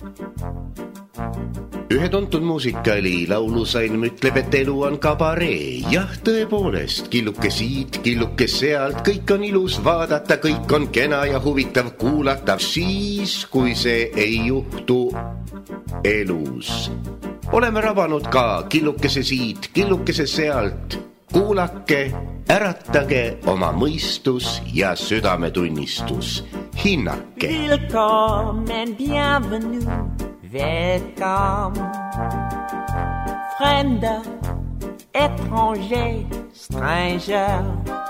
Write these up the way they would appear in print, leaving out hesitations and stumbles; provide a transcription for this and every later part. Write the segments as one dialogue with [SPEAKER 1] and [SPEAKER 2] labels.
[SPEAKER 1] Ühe tuntud muusikali laulusalm ütleb, et elu on kabaree. Jah, tõepoolest, killuke siit, killuke sealt, kõik on ilus vaadata, kõik on kena ja huvitav kuulata, siis, kui see ei juhtu elus. Oleme rabanud ka killukese siit, killukese sealt. Kuulake, äratage oma mõistus ja südametunnistus. Hinnake.
[SPEAKER 2] Willkommen, bienvenue. Welcome, fremder, étranger, stranger.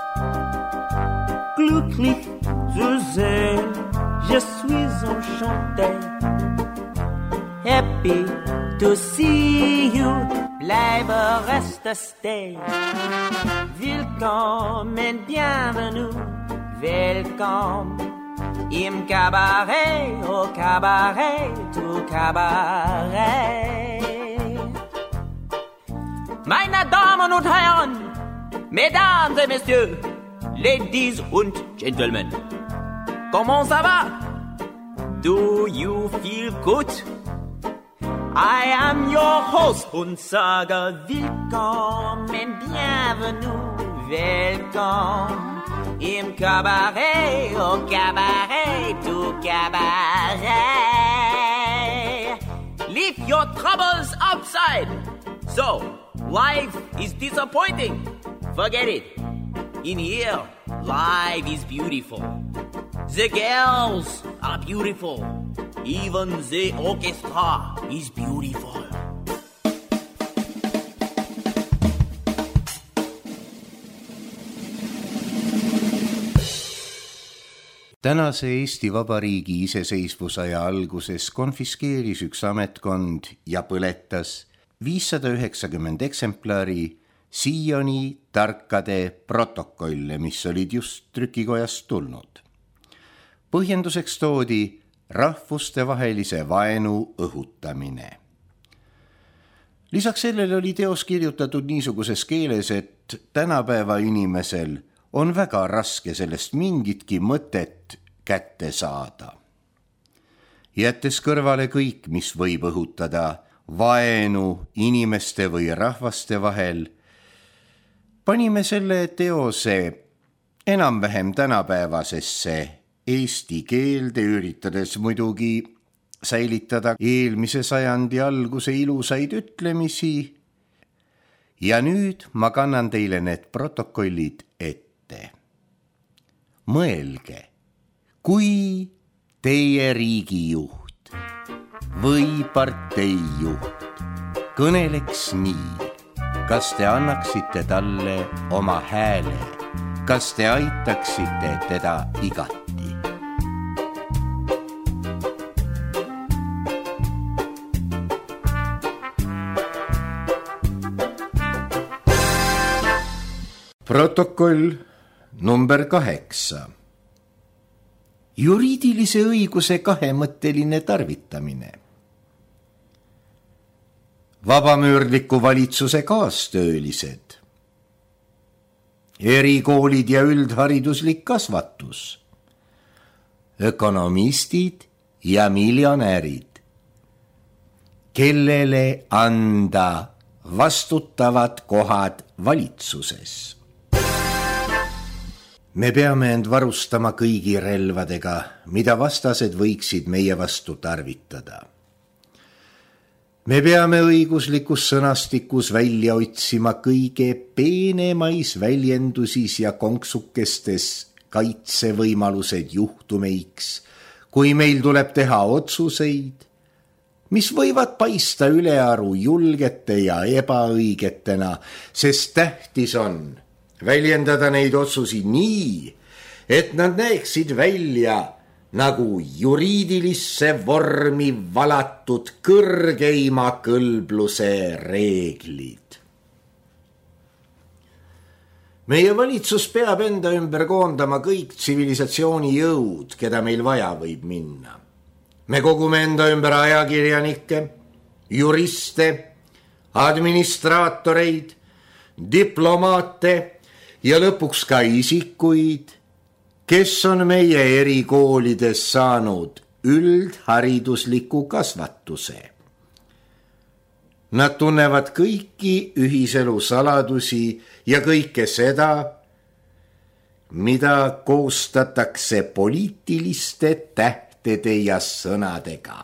[SPEAKER 2] Glücklich zu sehen, je suis enchanté. Happy to see you, bleibe, reste, stay. Willkommen, bienvenue, welcome. Im Cabaret, au Cabaret, tout Cabaret. Meine Damen und Herren, Mesdames et Messieurs, Ladies und Gentlemen, comment ça va? Do you feel good? I am your host und sage willkommen, bienvenue, welcome. Im Cabaret, au Cabaret, tout Cabaret. Leave your troubles outside. So, life is disappointing. Forget it. In here, life is beautiful. The girls are beautiful. Even the orchestra is beautiful.
[SPEAKER 1] Tänase Eesti Vabariigi iseseisvusaja alguses konfiskeeris üks ametkond ja põletas 590 eksemplari siiani tarkade protokolle, mis olid just trükikojast tulnud. Põhjenduseks toodi rahvustevahelise vaenu õhutamine. Lisaks sellele oli teos kirjutatud niisuguses keeles, et tänapäeva inimesel on väga raske sellest mingitki mõtet kätte saada. Jättes kõrvale kõik, mis võib õhutada vaenu inimeste või rahvaste vahel, panime selle teose enam-vähem tänapäevasesse eesti keelde, üritades muidugi säilitada eelmise sajandi alguse ilusaid ütlemisi. Ja nüüd ma kannan teile need protokollid ette. Mõelge, kui teie riigijuht või parteijuht kõneleks nii, kas te annaksite talle oma hääle, kas te aitaksite teda igati? Protokoll number 8. Juriidilise õiguse kahemõtteline tarvitamine. Vabamöördliku valitsuse kaastöölised. Erikoolid ja üldhariduslik kasvatus. Ökonomistid ja miljonärid. Kellele anda vastutavad kohad valitsuses. Me peame end varustama kõigi relvadega, mida vastased võiksid meie vastu tarvitada. Me peame õiguslikus sõnastikus välja otsima kõige peenemais väljendusis ja konksukestes kaitsevõimalused juhtumeiks, kui meil tuleb teha otsuseid, mis võivad paista ülearu julgete ja ebaõigetena, sest tähtis on väljendada neid otsusi nii, et nad näeksid välja nagu juriidilisse vormi valatud kõrgeima kõlbluse reeglid. Meie valitsus peab enda ümber koondama kõik tsivilisatsiooni jõud, keda meil vaja võib minna. Me kogume enda ümber ajakirjanikke, juriste, administraatoreid, diplomaate ja lõpuks ka isikuid, kes on meie erikoolides saanud üldharidusliku kasvatuse. Nad tunnevad kõiki ühiselu saladusi ja kõike seda, mida koostatakse poliitiliste tähtede ja sõnadega.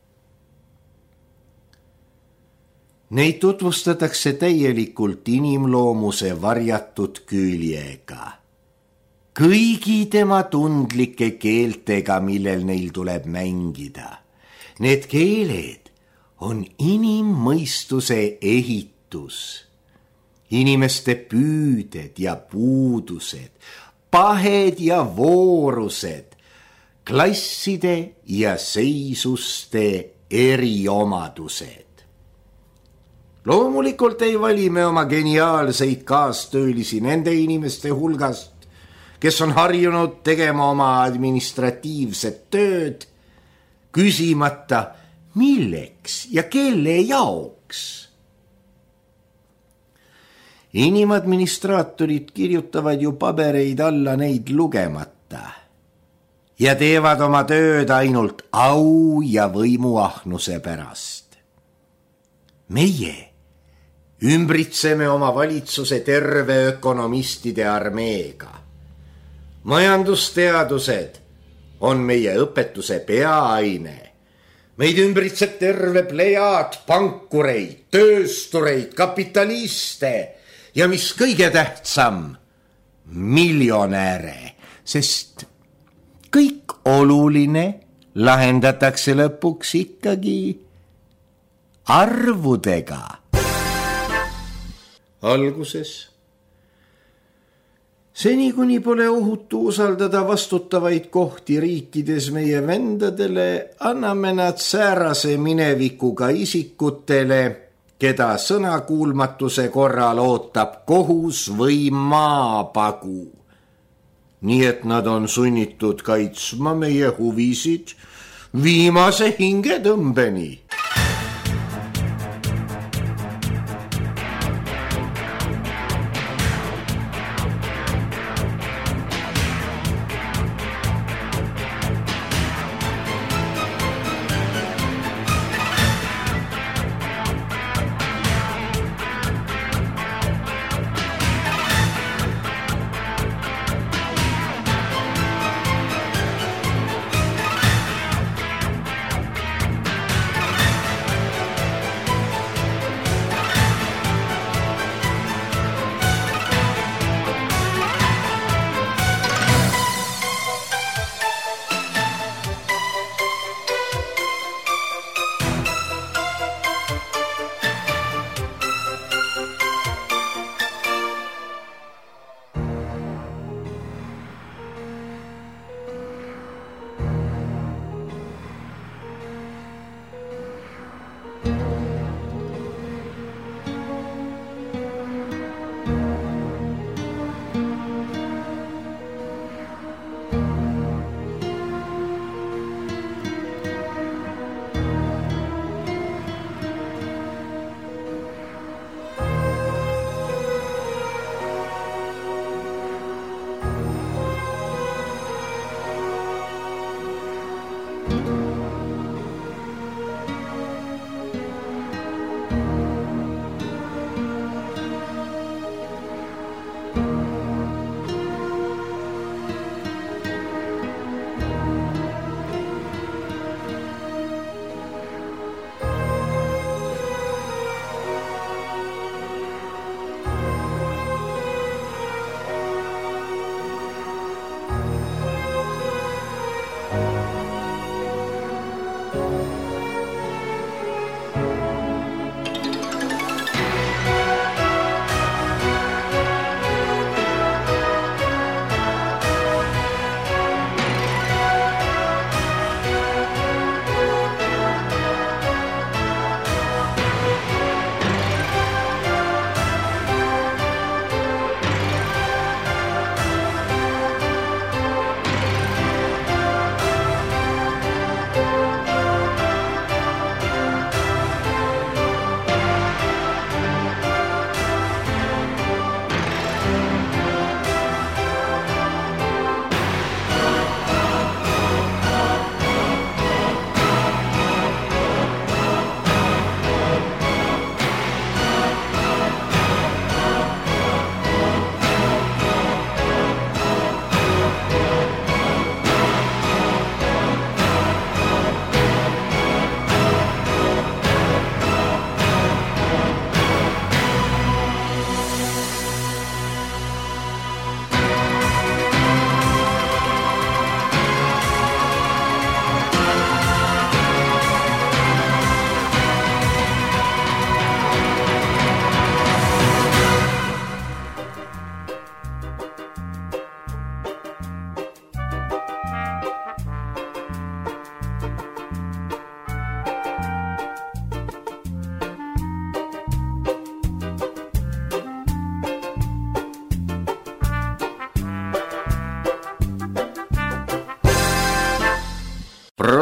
[SPEAKER 1] Neid tutvustatakse täielikult inimloomuse varjatud küljega, kõigi tema tundlike keeltega, millel neil tuleb mängida. Need keeled on inimmõistuse ehitus, inimeste püüded ja puudused, pahed ja voorused, klasside ja seisuste eriomadused. Loomulikult ei vali me oma geniaalseid kaastöölisi nende inimeste hulgast, kes on harjunud tegema oma administratiivset tööd, küsimata, milleks ja kelle jaoks. Inimadministraatorid kirjutavad ju pabereid alla neid lugemata ja teevad oma tööd ainult au ja võimuahnuse pärast. Meie ümbritseme oma valitsuse terve ökonomistide armeega. Majandusteadused on meie õpetuse peaaine. Meid ümbritseb terve plejaad pankureid, tööstureid, kapitaliste ja mis kõige tähtsam, miljonäre, sest kõik oluline lahendatakse lõpuks ikkagi arvudega. Alguses, seni kuni pole ohutu usaldada vastutavaid kohti riikides meie vendadele, anname nad säärase minevikuga isikutele, keda sõnakuulmatuse korral ootab kohus või maapagu. Nii et nad on sunnitud kaitsma meie huvisid viimase hingetõmbeni.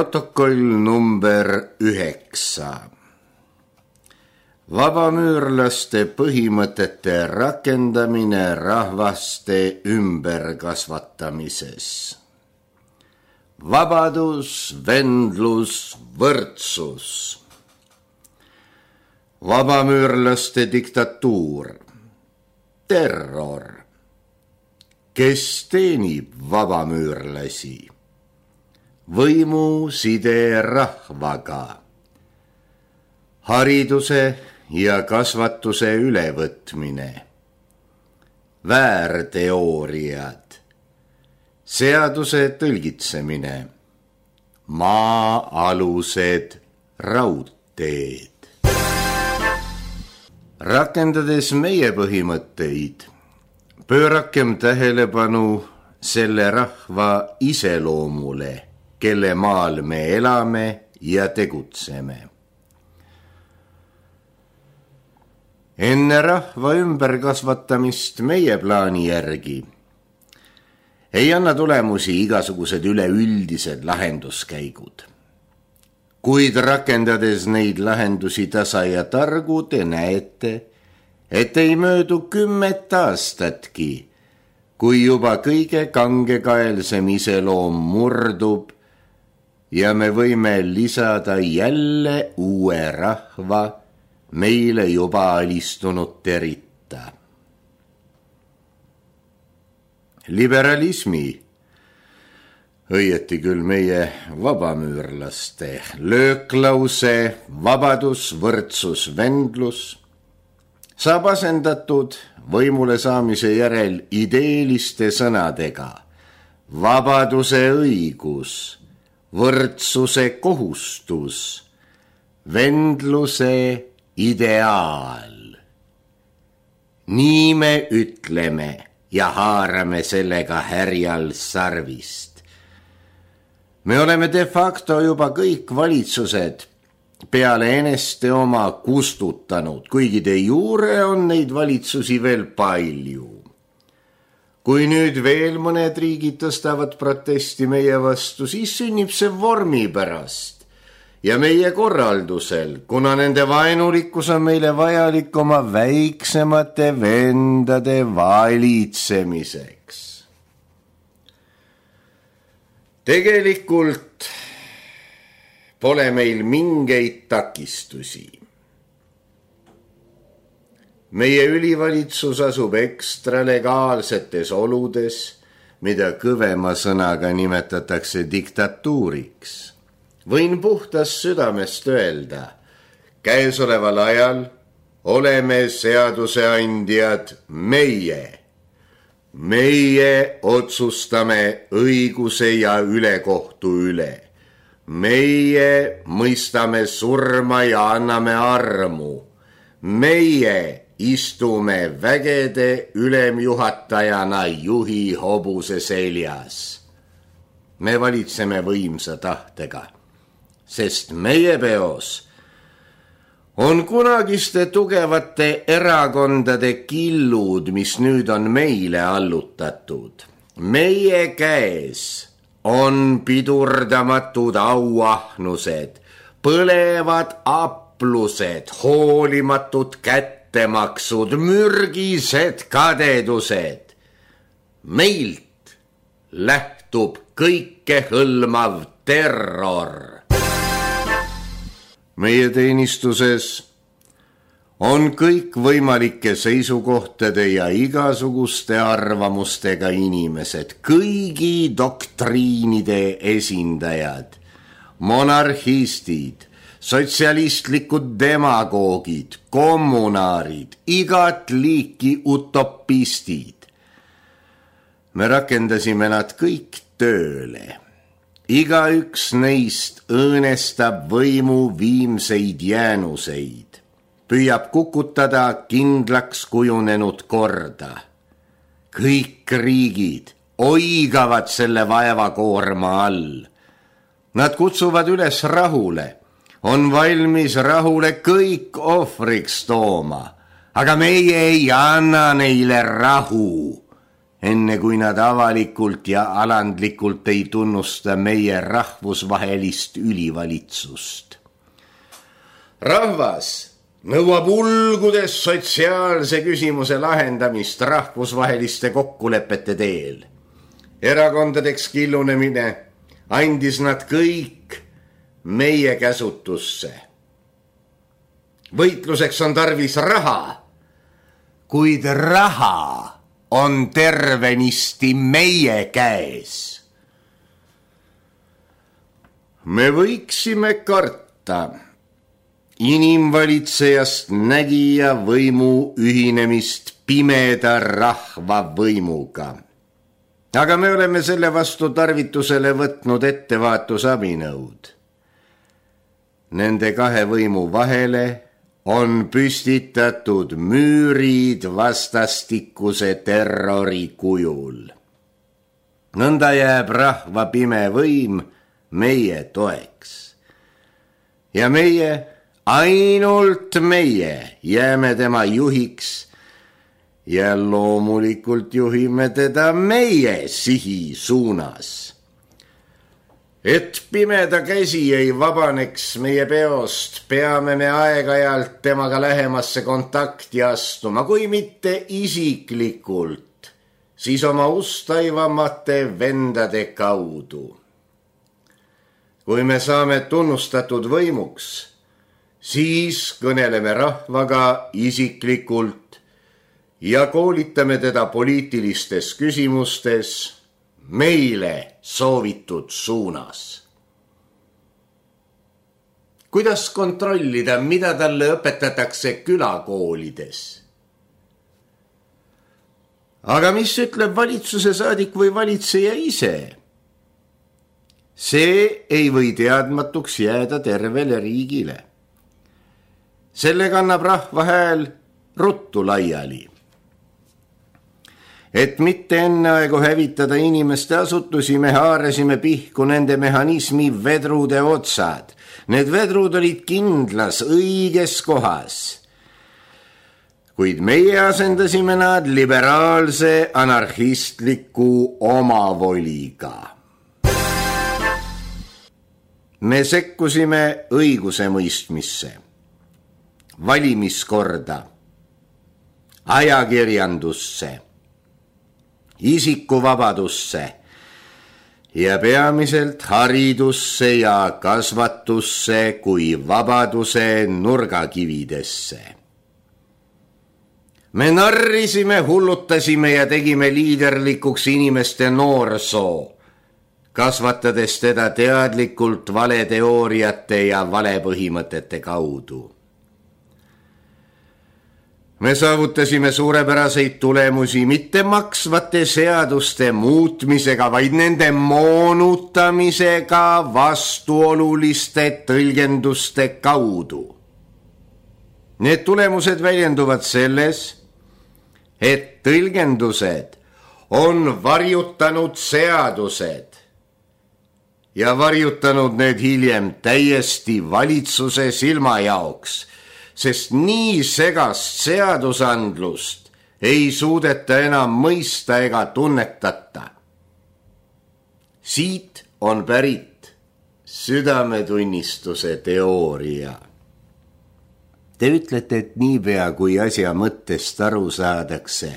[SPEAKER 1] Protokoll number 9. Vabamüürlaste põhimõtete rakendamine rahvaste ümberkasvatamises. Vabadus, vendlus, võrdsus. Vabamüürlaste diktatuur. Terror. Kes teenib vabamüürlasi? Võimu side rahvaga. Hariduse ja kasvatuse ülevõtmine. Väärteooriad. Seaduse tõlgitsemine. Maa-alused raudteed. Rakendades meie põhimõtteid, pöörakem tähelepanu selle rahva iseloomule, kelle maal me elame ja tegutseme. Enne rahva ümberkasvatamist meie plaani järgi ei anna tulemusi igasugused üleüldised lahenduskäigud. Kuid rakendades neid lahendusi tasa ja targu, te näete, et ei möödu 10 aastatki, kui juba kõige kangekaelsem iseloom murdub ja me võime lisada jälle uue rahva meile juba alistunute ritta. Liberalismi, õieti küll meie vabamüürlaste lööklause vabadus, võrdsus, vendlus saab asendatud võimule saamise järel ideeliste sõnadega vabaduse õigus, võrdsuse kohustus, vendluse ideaal. Nii me ütleme ja haarame sellega härjal sarvist. Me oleme de facto juba kõik valitsused peale eneste oma kustutanud, kuigi de jure on neid valitsusi veel palju. Kui nüüd veel mõned riigid tõstavad protesti meie vastu, siis sünnib see vormi pärast ja meie korraldusel, kuna nende vaenulikkus on meile vajalik oma väiksemate vendade valitsemiseks. Tegelikult pole meil mingeid takistusi. Meie ülivalitsus asub ekstra legaalsetes oludes, mida kõvema sõnaga nimetatakse diktatuuriks. Võin puhtas südamest öelda, käesoleval ajal oleme seaduseandjad meie. Meie otsustame õiguse ja ülekohtu üle. Meie mõistame surma ja anname armu. Meie istume vägede ülemjuhatajana juhi hobuse seljas. Me valitseme võimsa tahtega, sest meie peos on kunagiste tugevate erakondade killud, mis nüüd on meile allutatud. Meie käes on pidurdamatud auahnused, põlevad aplused, hoolimatud kättemaksud, mürgised kadedused. Meilt lähtub kõike hõlmav terror. Meie teenistuses on kõik võimalike seisukohtade ja igasuguste arvamustega inimesed, kõigi doktriinide esindajad, monarhistid, sotsialistlikud demagoogid, kommunaarid, igat liiki utopistid. Me rakendasime nad kõik tööle. Igaüks neist õõnestab võimu viimseid jäänuseid, püüab kukutada kindlaks kujunenud korda. Kõik riigid oigavad selle vaevakoorma all. Nad kutsuvad üles rahule, on valmis rahule kõik ohvriks tooma, aga meie ei anna neile rahu. enne kui nad avalikult ja alandlikult ei tunnusta meie rahvusvahelist ülivalitsust. Rahvas nõuab ulgudes sotsiaalse küsimuse lahendamist rahvusvaheliste kokkulepete teel. Erakondadeks killunemine andis nad kõik meie käsutusse. Võitluseks on tarvis raha, kuid raha on tervenisti meie käes. Me võiksime karta inimvalitsejast nägija võimu ühinemist pimeda rahva võimuga. Aga me oleme selle vastu tarvitusele võtnud ettevaatusabinõud. Nende kahe võimu vahele on püstitatud müürid vastastikuse terrori kujul. Nõnda jääb rahva pime võim meie toeks. Ja meie, ainult meie, jääme tema juhiks ja loomulikult juhime teda meie sihi suunas. Et pimeda käsi ei vabaneks meie peost, peame me aeg-ajalt temaga lähemasse kontakti astuma, kui mitte isiklikult, siis oma ustaivamate vendade kaudu. Kui me saame tunnustatud võimuks, siis kõneleme rahvaga isiklikult ja koolitame teda poliitilistes küsimustes meile soovitud suunas. Kuidas kontrollida, mida talle õpetatakse külakoolides? Aga mis ütleb valitsuse saadik või valitseja ise? See ei või teadmatuks jääda tervele riigile. Selle kannab rahva hääl ruttu laiali. Et mitte enne aegu hävitada inimeste asutusi, me haarasime pihku nende mehhanismi vedrude otsad. Need vedrud olid kindlas õiges kohas. Kuid meie asendasime nad liberaalse anarhistliku omavoliga. Me sekkusime õiguse mõistmisse, valimiskorda, ajakirjandusse, isikuvabadusse ja peamiselt haridusse ja kasvatusse kui vabaduse nurgakividesse. Me narrisime, hullutasime ja tegime liiderlikuks inimeste noorsoo, kasvatades teda teadlikult valeteooriate ja valepõhimõtete kaudu. Me saavutasime suurepäraseid tulemusi mitte maksvate seaduste muutmisega, vaid nende moonutamisega vastuoluliste tõlgenduste kaudu. Need tulemused väljenduvad selles, et tõlgendused on varjutanud seadused ja varjutanud need hiljem täiesti valitsuse silmajaoks, sest nii segast seadusandlust ei suudeta enam mõista ega tunnetata. Siit on pärit südametunnistuse teooria. Te ütlete, et niipea kui asja mõttest aru saadakse,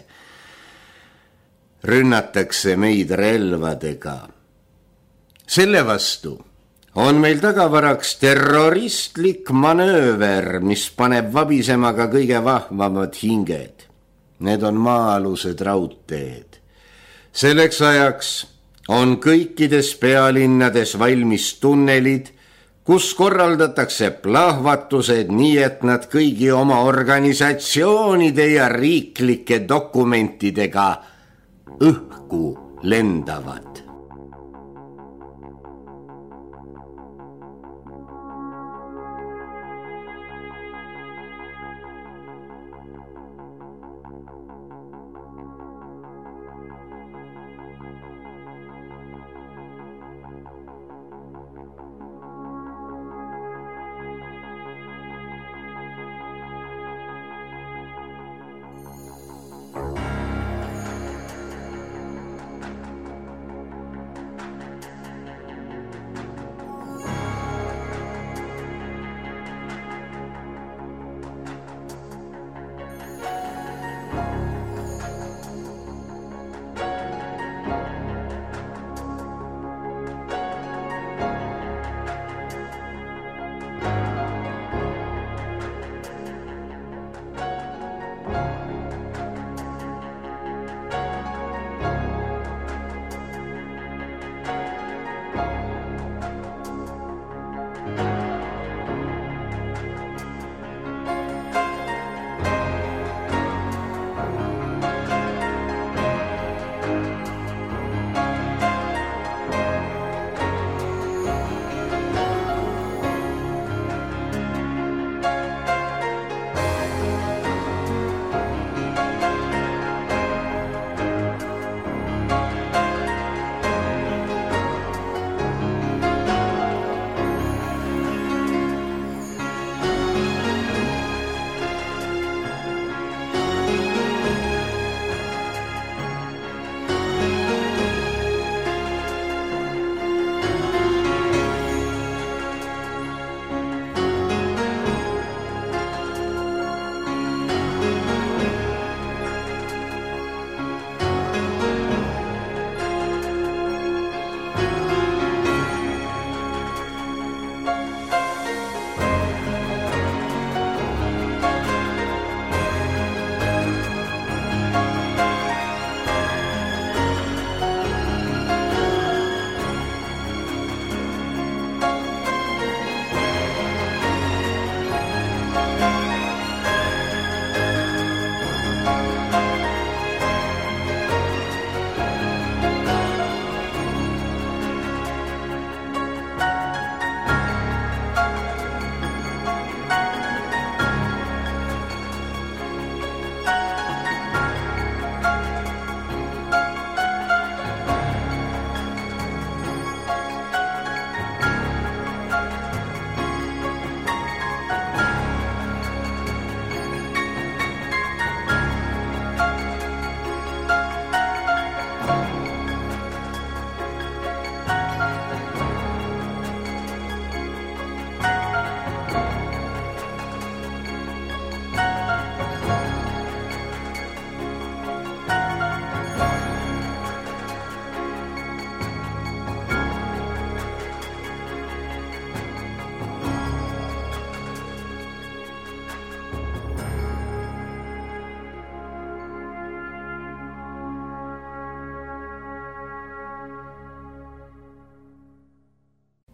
[SPEAKER 1] rünnatakse meid relvadega. Selle vastu on meil tagavaraks terroristlik manööver, mis paneb vabisema ka kõige vahvamad hinged. Need on maa-alused raudteed. Selleks ajaks on kõikides pealinnades valmis tunnelid, kus korraldatakse plahvatused nii, et nad kõigi oma organisatsioonide ja riiklike dokumentidega õhku lendavad.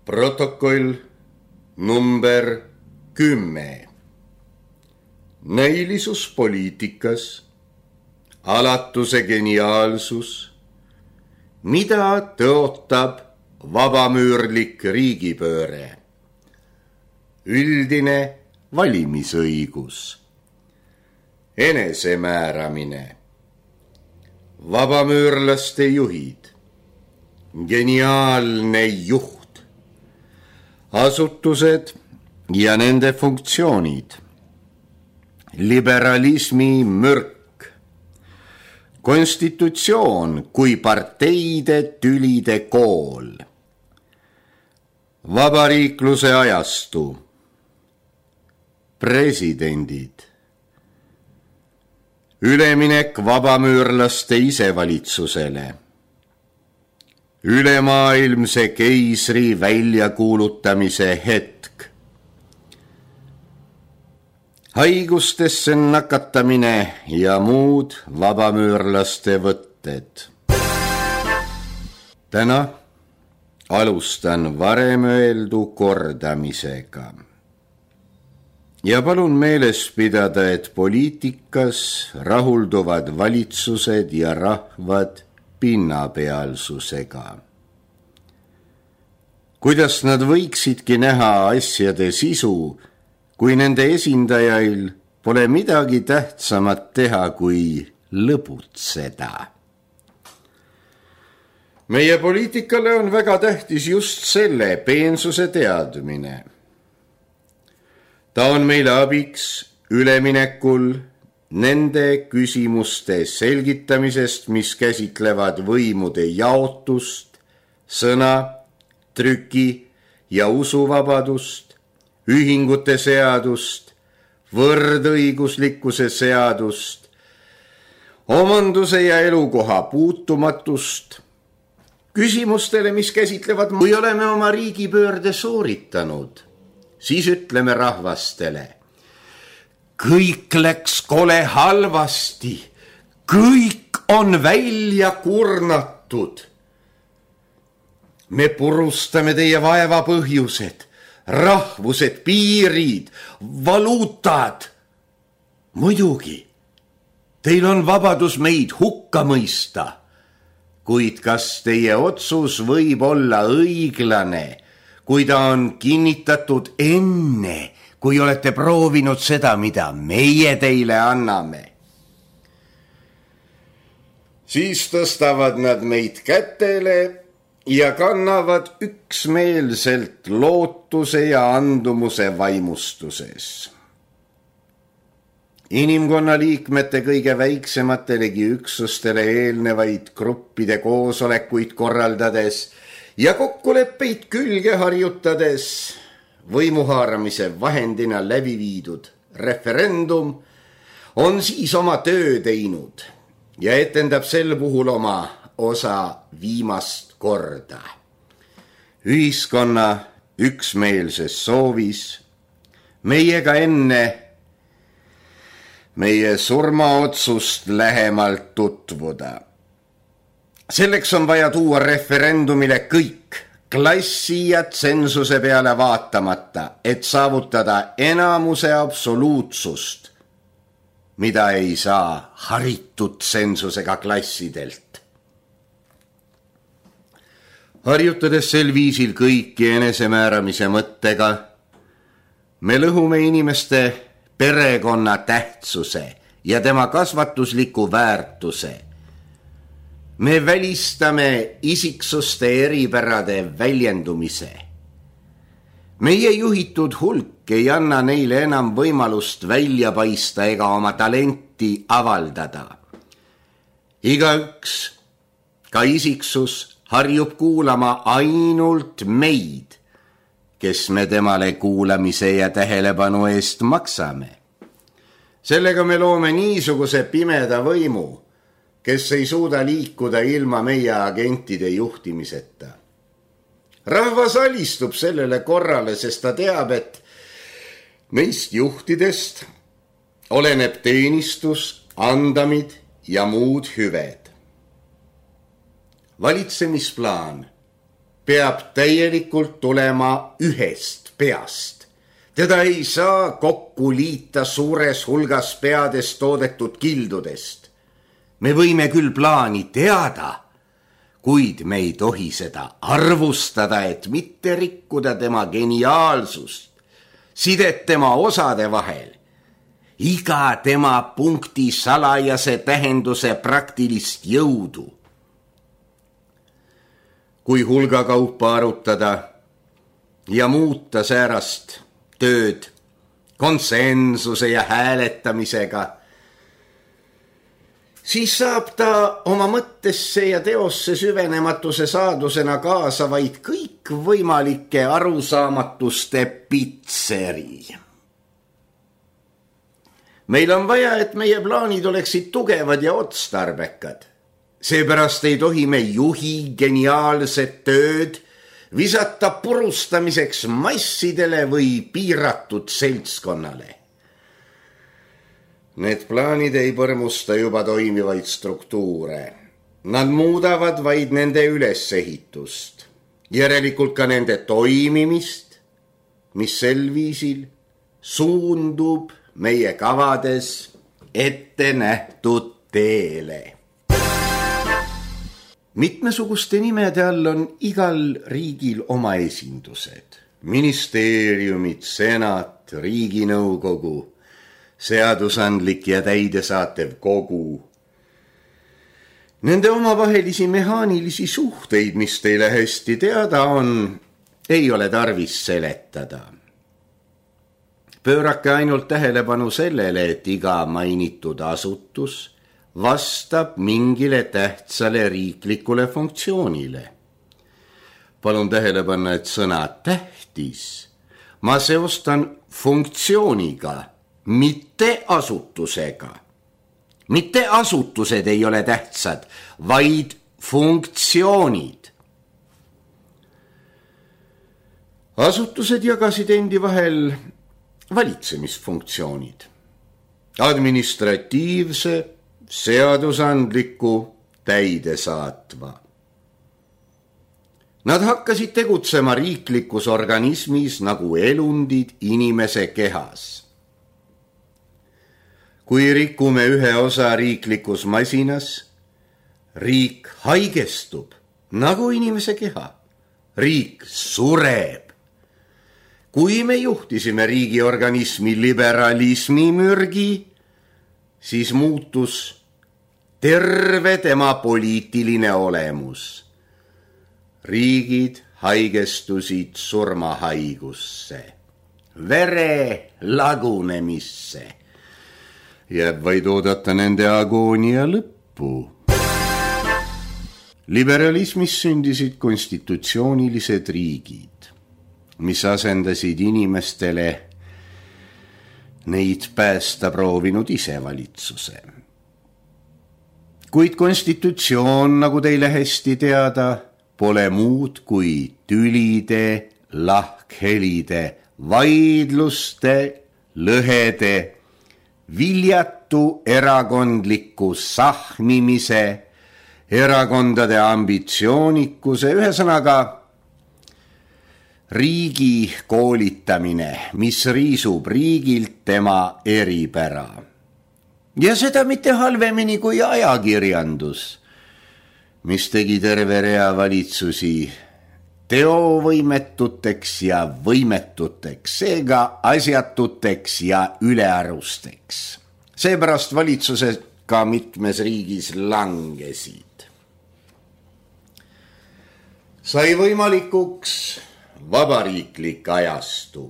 [SPEAKER 1] Protokoll number 10. Näilisus poliitikas, alatuse geniaalsus, mida tõotab vabamüürlik riigipööre, üldine valimisõigus, enesemääramine, vabamüürlaste juhid, geniaalne juht, asutused ja nende funktsioonid, liberalismi mürk, konstitutsioon kui parteide tülide kool, vabariikluse ajastu, presidendid, üleminek vabamüürlaste isevalitsusele, ülemaailmse keisri väljakuulutamise hetk, haigustesse nakatamine ja muud vabamüürlaste võtted. Täna alustan varem öeldu kordamisega. Ja palun meeles pidada, et poliitikas rahulduvad valitsused ja rahvad pinnapealsusega. Kuidas nad võiksidki näha asjade sisu, kui nende esindajail pole midagi tähtsamat teha kui lõbutseda. Meie poliitikale on väga tähtis just selle peensuse teadmine. Ta on meile abiks üleminekul nende küsimuste selgitamisest, mis käsitlevad võimude jaotust, sõna, trüki ja usuvabadust, ühingute seadust, võrdõiguslikkuse seadust, omanduse ja elukoha puutumatust, küsimustele, mis käsitlevad, kui oleme oma riigipöörde sooritanud, siis ütleme rahvastele, kõik läks kole halvasti, kõik on välja kurnatud. Me purustame teie vaeva põhjused, rahvused, piirid, valuutad. Muidugi, teil on vabadus meid hukka mõista, kuid kas teie otsus võib olla õiglane, kui ta on kinnitatud enne, kui olete proovinud seda, mida meie teile anname? Siis tõstavad nad meid kätele ja kannavad üksmeelselt lootuse ja andumuse vaimustuses. Inimkonna liikmete kõige väiksematelegi üksustele eelnevaid gruppide koosolekuid korraldades ja kokkuleppeid külge harjutades võimuhaaramise vahendina läbi viidud referendum on siis oma töö teinud ja etendab sel puhul oma osa viimast korda. Ühiskonna üksmeelses soovis meiega enne meie surmaotsust lähemalt tutvuda. Selleks on vaja tuua referendumile kõik, klassi ja tsensuse peale vaatamata, et saavutada enamuse absoluutsust, mida ei saa haritud tsensusega klassidelt. Harjutades sel viisil kõiki enesemääramise mõttega, me lõhume inimeste perekonna tähtsuse ja tema kasvatusliku väärtuse. Me välistame isiksuste eripärade väljendumise. Meie juhitud hulk ei anna neile enam võimalust välja paista ega oma talenti avaldada. Igaüks, ka isiksus, harjub kuulama ainult meid, kes me temale kuulamise ja tähelepanu eest maksame. Sellega me loome niisuguse pimeda võimu, kes ei suuda liikuda ilma meie agentide juhtimiseta. Rahvas alistub sellele korrale, sest ta teab, et meist juhtidest oleneb teenistus, andamid ja muud hüved. Valitsemisplaan peab täielikult tulema ühest peast. Teda ei saa kokku liita suures hulgas peades toodetud kildudest. Me võime küll plaani teada, kuid me ei tohi seda arvustada, et mitte rikkuda tema geniaalsust, sidet tema osade vahel, iga tema punkti salajase tähenduse praktilist jõudu. Kui hulga kaupa arutada ja muuta säärast tööd konsensuse ja hääletamisega, siis saab ta oma mõttesse ja teosse süvenematuse saadusena kaasa vaid kõik võimalike arusaamatuste pitseri. Meil on vaja, et meie plaanid oleksid tugevad ja otstarbekad. Seepärast ei tohi me juhi geniaalset tööd visata purustamiseks massidele või piiratud seltskonnale. Need plaanid ei põrmusta juba toimivaid struktuure. Nad muudavad vaid nende ülesehitust, järelikult ka nende toimimist, mis sel viisil suundub meie kavades ette nähtud teele. Mitmesuguste nimede all on igal riigil oma esindused. Ministeeriumid, senat, riiginõukogu, seadusandlik ja täidesaatev kogu. Nende omavahelisi mehaanilisi suhteid, mis teile hästi teada on, ei ole tarvis seletada. Pöörake ainult tähelepanu sellele, et iga mainitud asutus vastab mingile tähtsale riiklikule funktsioonile. Palun tähele panna, et sõna tähtis ma seostan funktsiooniga, mitte asutusega. Mitte asutused ei ole tähtsad, vaid funktsioonid. Asutused jagasid endi vahel valitsemisfunktsioonid. Administratiivse, seadusandliku, täidesaatva. Nad hakkasid tegutsema riiklikus organismis nagu elundid inimese kehas. Kui rikume ühe osa riiklikus masinas, riik haigestub nagu inimese keha. Riik sureb. Kui me juhtisime riigi organismi liberalismi mürgi, siis muutus terve tema poliitiline olemus. Riigid haigestusid surmahaigusse, vere lagunemisse. Jääb vaid oodata nende agoonia lõppu. Liberalismis sündisid konstitutsioonilised riigid, mis asendasid inimestele neid päästa proovinud isevalitsuse. Kuid konstitutsioon, nagu teile hästi teada, pole muud kui tülide, lahkhelide, vaidluste, lõhede, viljatu erakondliku sahmimise, erakondade ambitsioonikuse, ühesõnaga riigi koolitamine, mis riisub riigilt tema eripära. Ja seda mitte halvemini kui ajakirjandus, mis tegi terve rea valitsusi teovõimetuteks ja võimetuteks, seega asjatuteks ja ülearusteks. Seepärast valitsused ka mitmes riigis langesid. Sai võimalikuks vabariiklik ajastu.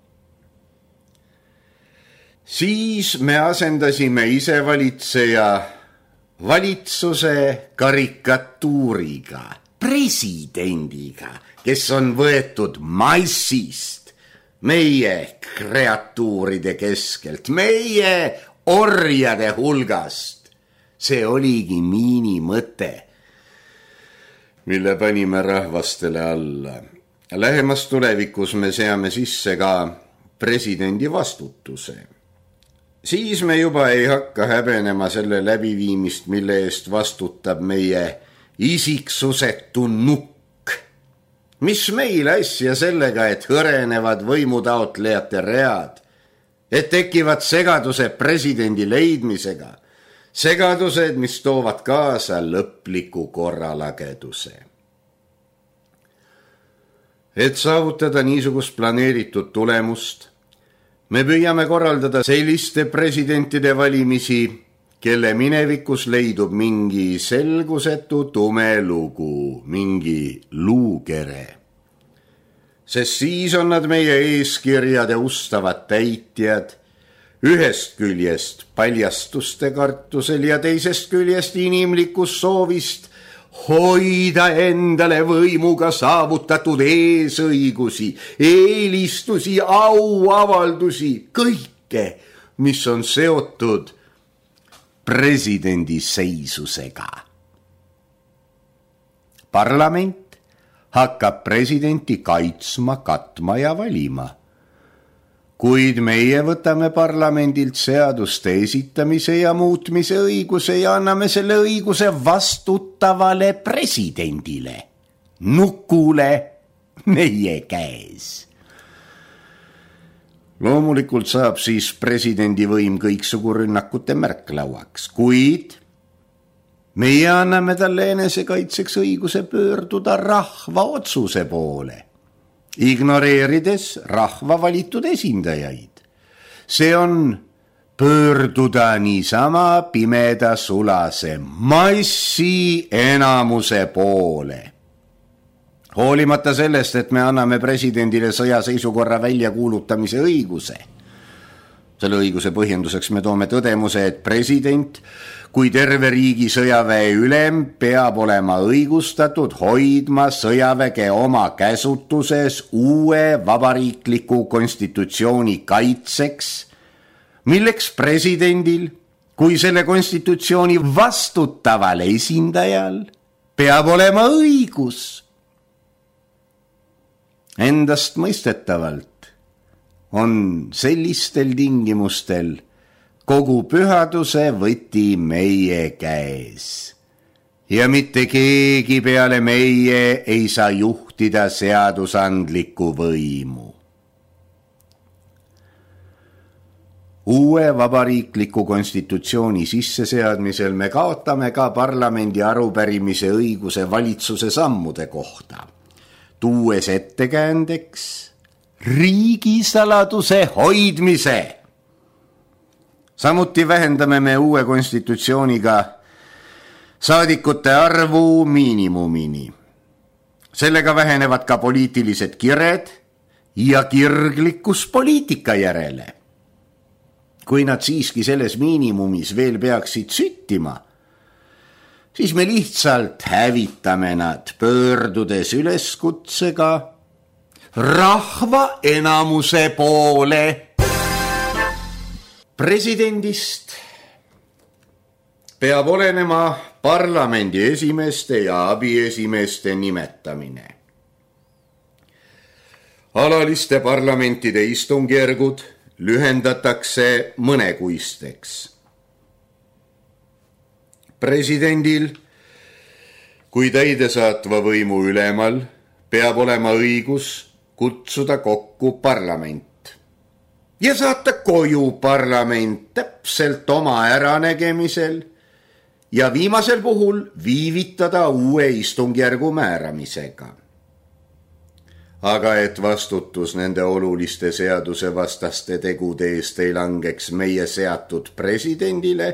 [SPEAKER 1] Siis me asendasime isevalitseja valitsuse karikatuuriga, presidendiga, kes on võetud massist, meie kreatuuride keskelt, meie orjade hulgast. See oligi Miini mõte, mille panime rahvastele alla. Lähemas tulevikus me seame sisse ka presidendi vastutuse. Siis me juba ei hakka häbenema selle läbiviimist, mille eest vastutab meie isiksusetu nukk. Mis meil asja sellega, et hõrenevad võimutaotlejate read, et tekivad segadused presidendi leidmisega, segadused, mis toovad kaasa lõpliku korralageduse. Et saavutada niisugust planeeritud tulemust, me püüame korraldada selliste presidentide valimisi, kelle minevikus leidub mingi selgusetu tume lugu, mingi luukere. Sest siis on nad meie eeskirjade ustavad täitjad, ühest küljest paljastuste kartusel ja teisest küljest inimlikust soovist hoida endale võimuga saavutatud eesõigusi, eelistusi, auavaldusi, kõike, mis on seotud presidendi seisusega. Parlament hakkab presidenti kaitsma, katma ja valima. Kuid meie võtame parlamendilt seaduste esitamise ja muutmise õiguse ja anname selle õiguse vastutavale presidendile, nukule meie käes. Loomulikult saab siis presidendi võim kõiksugu rünnakute märklauaks, kuid meie anname talle enesekaitseks õiguse pöörduda rahva otsuse poole, ignoreerides rahva valitud esindajaid. See on pöörduda niisama pimeda sulase massi enamuse poole. Hoolimata sellest, et me anname presidendile sõjaseisukorra väljakuulutamise õiguse. Selle õiguse põhjenduseks me toome tõdemuse, et president kui terve riigi sõjaväe ülem peab olema õigustatud hoidma sõjaväge oma käsutuses uue vabariikliku konstitutsiooni kaitseks, milleks presidendil kui selle konstitutsiooni vastutaval esindajal peab olema õigus. Endast mõistetavalt on sellistel tingimustel kogu pühaduse võti meie käes ja mitte keegi peale meie ei saa juhtida seadusandlikku võimu. Uue vabariikliku konstitutsiooni sisseseadmisel me kaotame ka parlamendi arupärimise õiguse valitsuse sammude kohta, tuues ettekäändeks riigisaladuse hoidmise. Samuti vähendame me uue konstitutsiooniga saadikute arvu miinimumini. Sellega vähenevad ka poliitilised kired ja kirglikkus poliitika järele. Kui nad siiski selles miinimumis veel peaksid süttima, siis me lihtsalt hävitame nad, pöördudes üleskutsega rahva enamuse poole. Presidendist peab olenema parlamendi esimeeste ja abiesimeeste nimetamine. Alaliste parlamentide istungjärgud lühendatakse mõnekuisteks. Presidendil kui täidesaatva võimu ülemal peab olema õigus kutsuda kokku parlament ja saata koju parlament täpselt oma äranägemisel ja viimasel puhul viivitada uue istungjärgu määramisega. Aga et vastutus nende oluliste seadusevastaste tegude eest ei langeks meie seatud presidendile,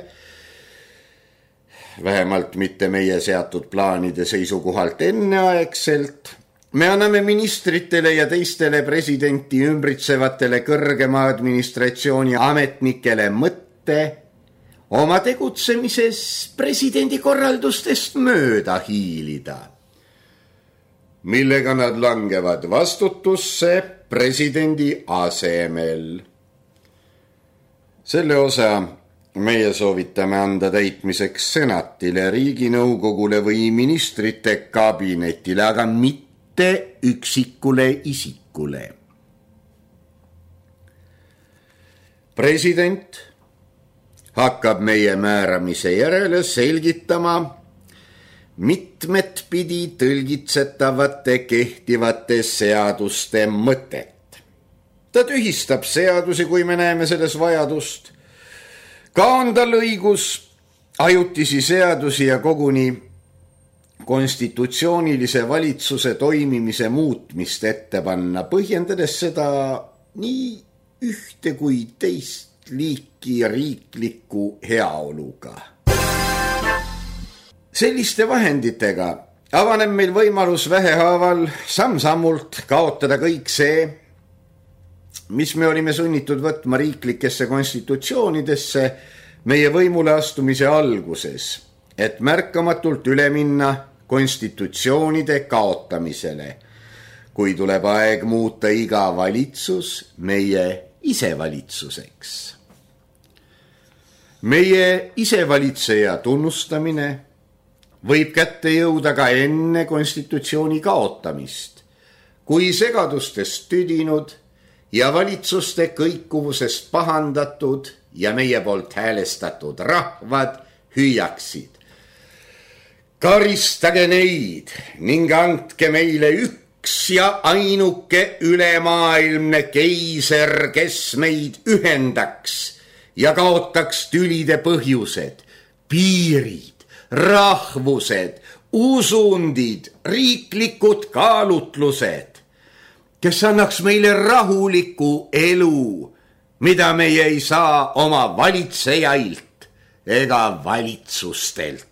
[SPEAKER 1] vähemalt mitte meie seatud plaanide seisukohalt enneaegselt, me anname ministritele ja teistele presidenti ümbritsevatele kõrgema administratsiooni ametnikele mõtte oma tegutsemises presidendi korraldustest mööda hiilida, millega nad langevad vastutusse presidendi asemel. Selle osa meie soovitame anda täitmiseks senatile, riiginõukogule või ministrite kabinetile, aga mitte üksikule isikule. President hakkab meie määramise järele selgitama, mitmet pidi tõlgitsetavate kehtivate seaduste mõtet. Ta tühistab seadusi, kui me näeme selles vajadust. Ka on tal õigus ajutisi seadusi ja koguni konstitutsioonilise valitsuse toimimise muutmist ette panna, põhjendades seda nii ühte kui teist liiki riikliku heaoluga. Selliste vahenditega avaneb meil võimalus vähehaaval samm-sammult kaotada kõik see, mis me olime sunnitud võtma riiklikesse konstitutsioonidesse meie võimule astumise alguses, et märkamatult üle minna konstitutsioonide kaotamisele, kui tuleb aeg muuta iga valitsus meie isevalitsuseks. Meie isevalitseja tunnustamine võib kätte jõuda ka enne konstitutsiooni kaotamist, kui segadustest tüdinud ja valitsuste kõikuvusest pahandatud ja meie poolt häälestatud rahvad hüüaksid. Karistage neid ning andke meile üks ja ainuke ülemaailmne keiser, kes meid ühendaks ja kaotaks tülide põhjused, piirid, rahvused, usundid, riiklikud kaalutlused, kes annaks meile rahuliku elu, mida meie ei saa oma valitsejailt ega valitsustelt.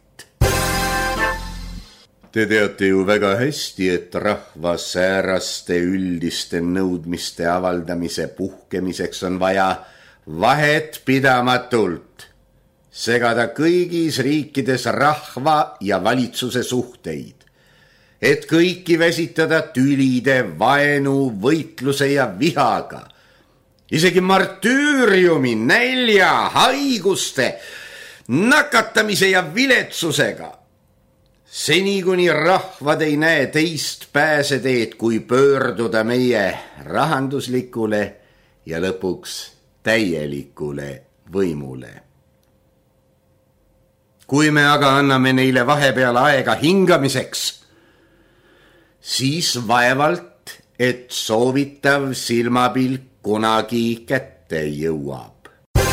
[SPEAKER 1] Te teate ju väga hästi, et rahva sääraste üldiste nõudmiste avaldamise puhkemiseks on vaja vahet pidamatult segada kõigis riikides rahva ja valitsuse suhteid, et kõiki väsitada tülide, vaenu, võitluse ja vihaga, isegi martüüriumi, nälja, haiguste, nakatamise ja viletsusega. Seni kuni rahvad ei näe teist pääseteed, kui pöörduda meie rahanduslikule ja lõpuks täielikule võimule. Kui me aga anname neile vahepeal aega hingamiseks, siis vaevalt, et soovitav silmapilk kunagi kätte jõuab.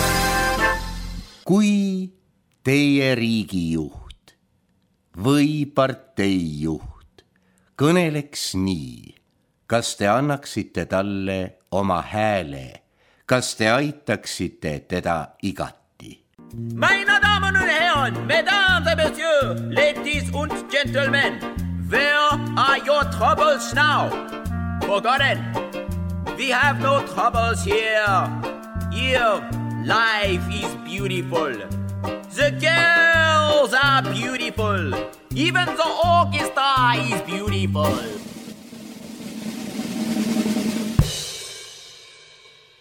[SPEAKER 1] Kui teie riigijuht või parteijuht kõneleks nii, kas te annaksite talle oma hääle, kas te aitaksite teda igati?
[SPEAKER 2] Meine Damen und Herren, Mesdames et Messieurs, Ladies und Gentlemen, where are your troubles now? Forgotten, we have no troubles here. Here, life is beautiful. The girls are beautiful. Even the orchestra is beautiful.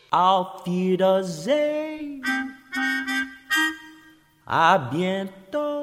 [SPEAKER 2] Auf Wiedersehen. À bientôt.